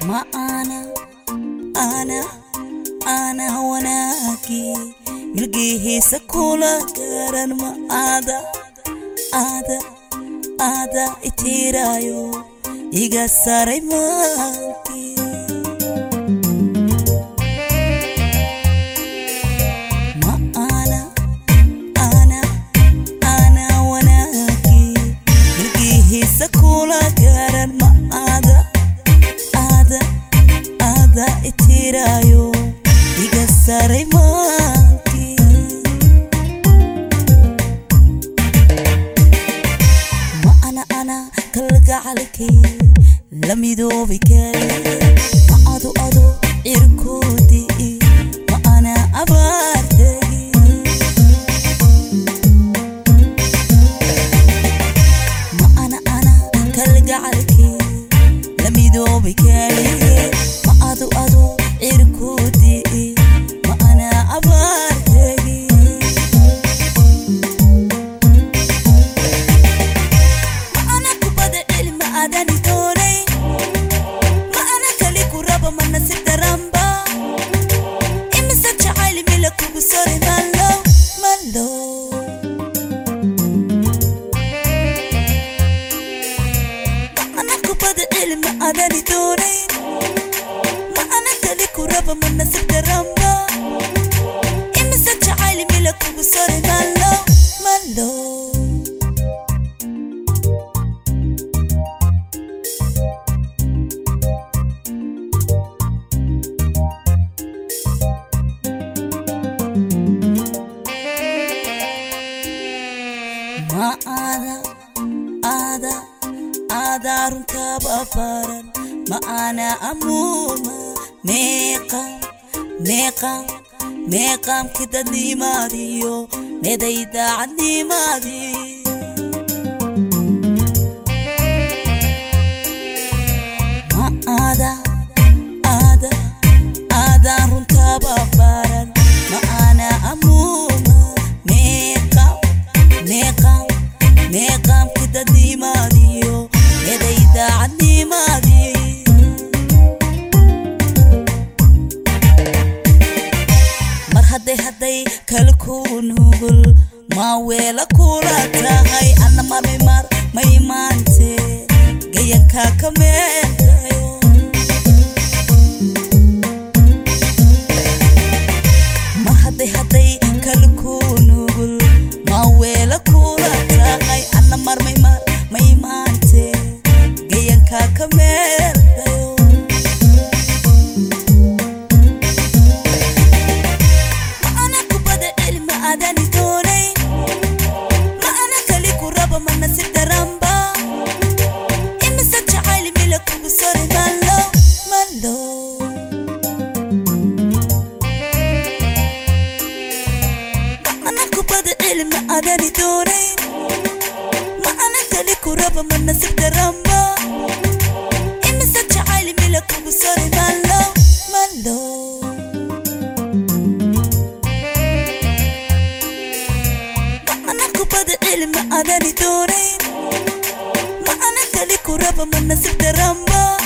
ما أنا وناكي ملقيه سكولا كارن ما ada itirayo iga saray maki ma ana wanaki milgihi sakula garan ma ada itirayo iga saray maki أنا كلقى عليكي لم يدوبي كالي ما أدو إركودي ما أنا أبارتي ما أنا كلقى عليكي لم يدوبي كالي ما أدو إركودي ما أنا أبارتي adani tore ma ana kali kuraba mana sitaramba imsa chaali mila kubusore malo ma ana kupada ilma adani tore ma ana kali kuraba mana sitaramba imsa chaali mila kubusore malo ما ada runta baparan ma ana amuma meqam kida dimadiyo nedayda adimadi ma ada runta baparan ma ana amuma meqam kida dimadiyo nedayda adimadi mar haday kalkunugul ma wela kula tahay ana mar may mante gayanka kameeyo mar haday kalkunugul ma wela kula tahay ana mar may mante gayanka kameeyo ma ana kubada ilma adani tore ma ana kali kuraba mana sitaramba imsa chaali mila kubusore malo ma ana kubada ilma adani tore ma ana kali kuraba mana sitaramba imsa chaali mila kubusore malo أنا كبد علم أداني دوري ما أنا كلي كرابة من نسيت رمبا